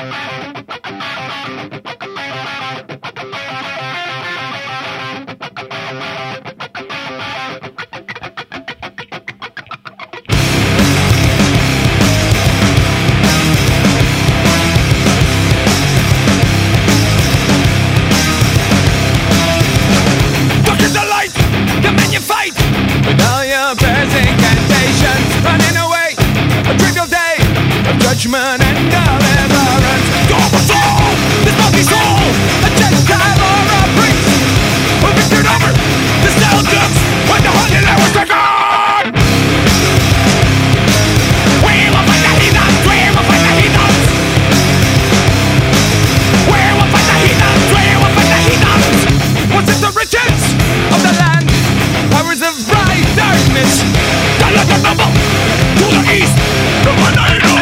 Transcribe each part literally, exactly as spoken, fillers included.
Judgment and deliverance. Your soul, this multi soul, a Gentile or a priest, who victored over the Celtics when the hundred hours are gone. We will fight the heathens, we will fight the heathens. We will fight the heathens, we will fight the heathens. Was it the riches of the land, powers of bright darkness, that let the rumble to the east, the one I know.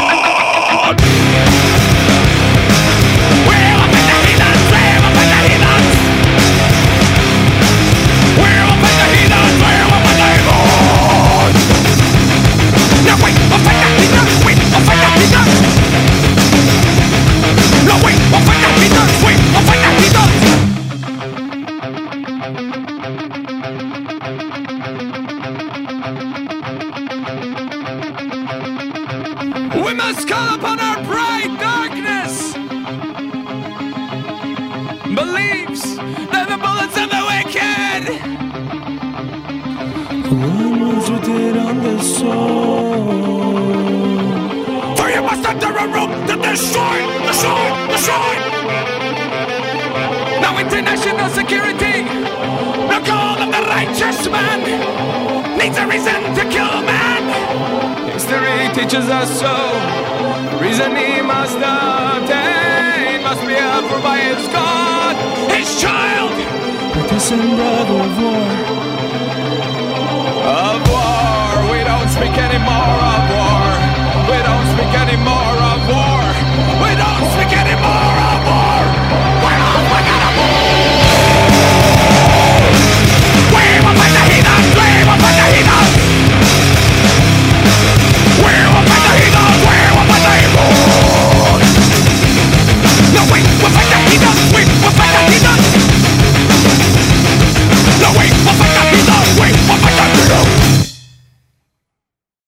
We must call upon our bright darkness. Beliefs that the bullets of the wicked. One was rooted on the soul. For you must enter a room to destroy, destroy, destroy. Now international security, the call of the righteous man, needs a reason to kill man. History teaches us so. The reason he must obtain must be approved by his God, his child. Partisan brother of war. Of war, we don't speak anymore of war. We don't speak anymore of war. We don't speak anymore of war. We're all fucking of war. We will fight the heathens. We will fight the heathens. We will fight the heathens. We will fight the heathens. No, we will fight the heathens.